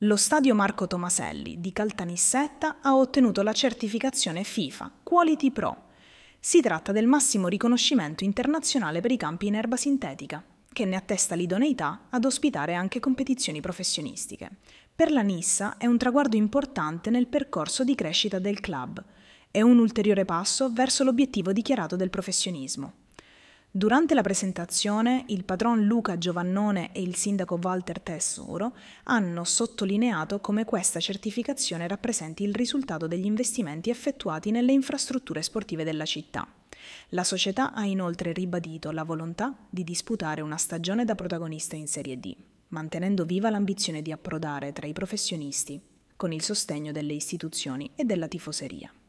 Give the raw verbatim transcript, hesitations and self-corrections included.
Lo stadio Marco Tomaselli di Caltanissetta ha ottenuto la certificazione FIFA Quality Pro. Si tratta del massimo riconoscimento internazionale per i campi in erba sintetica, che ne attesta l'idoneità ad ospitare anche competizioni professionistiche. Per la Nissa è un traguardo importante nel percorso di crescita del club. È un ulteriore passo verso l'obiettivo dichiarato del professionismo. Durante la presentazione, il patron Luca Giovannone e il sindaco Walter Tessuro hanno sottolineato come questa certificazione rappresenti il risultato degli investimenti effettuati nelle infrastrutture sportive della città. La società ha inoltre ribadito la volontà di disputare una stagione da protagonista in Serie D, mantenendo viva l'ambizione di approdare tra i professionisti, con il sostegno delle istituzioni e della tifoseria.